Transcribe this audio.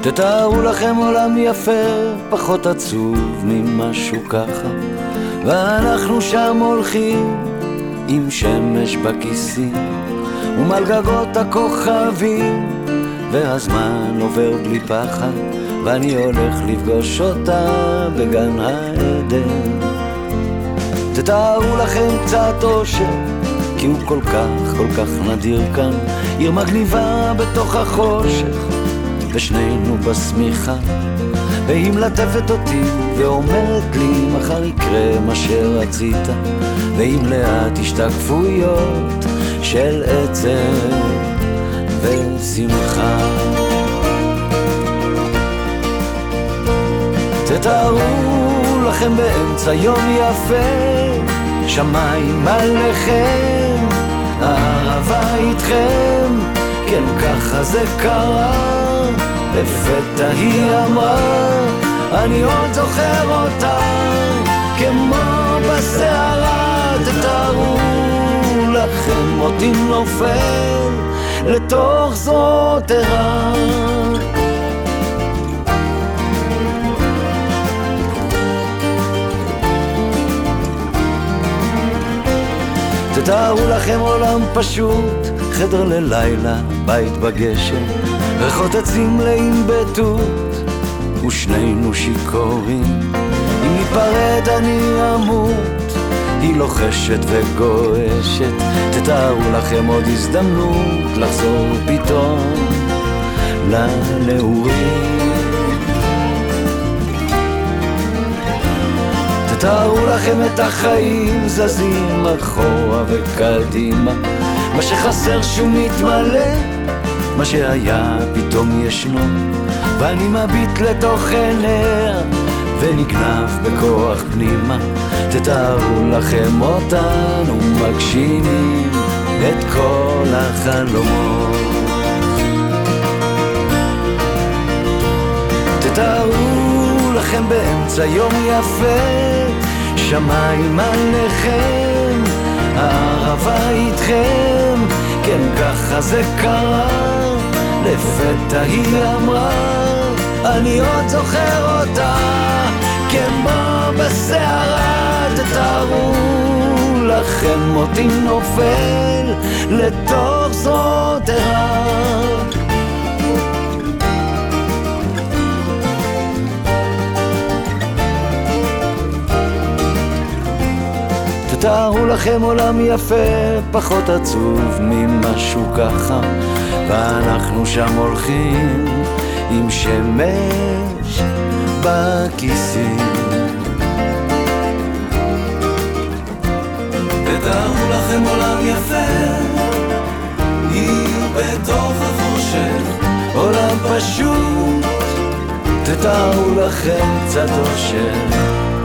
תתארו לכם עולם יפה, פחות עצוב ממשהו ככה, ואנחנו שם הולכים עם שמש בכיסים ומעל גגות הכוכבים, והזמן עובר בלי פחד, ואני הולך לפגוש אותה בגן העדן. תתארו לכם קצת אושר, כי הוא כל כך נדיר כאן, עיר מגניבה בתוך החושך, ושנינו בסמיכה, והיא מלטפת אותי ואומרת לי מחר יקרה מה שרצית, ועם לאט השתקפויות של עצב ושמחה. תתארו לכם באמצע יום יפה, שמיים עליכם, אהבה איתכם, כן ככה זה קרה, לפתע היא אמרה, אני עוד זוכר אותה כמו בסערה. תתארו לכם אותי נופל לתוך זרועותיה. תתארו לכם עולם פשוט, חדר ללילה, בית בגשם, ריחות עצים מלאים בתות, ושנינו שיכורים. אם ניפרד אני אמות, היא לוחשת וגועשת. תתארו לכם עוד הזדמנות לחזור פתאום לנעורים. תתארו לכם את החיים זזים אחורה וקדימה, מה שחסר שהוא מתמלא, מה שהיה פתאום ישנו, ואני מביט לתוך עיניה ונגנב בכוח פנימה. תתארו לכם אותנו מגשימים את כל החלומות. תתארו לכם באמצע יום יפה, שמיים עליכם, הערבה איתכם, כן ככה זה קרה, לפתע היא אמרה, אני עוד זוכר אותה כמו בסערה. תתארו לכם אותי נופל לתוך זרועותיה. תתארו לכם עולם יפה, פחות עצוב ממשהו ככה, ואנחנו שם הולכים עם שמש בכיסים. תתארו לכם עולם יפה, עיר בתוך החושך, עולם פשוט, תתארו לכם קצת אושר.